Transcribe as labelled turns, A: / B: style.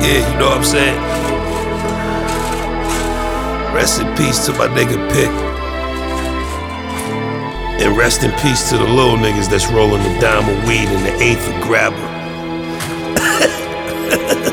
A: Yeah, you know what I'm saying? Rest in peace to my nigga Pick. And rest in peace to the little niggas that's rolling the dime of weed in the eighth of grabber.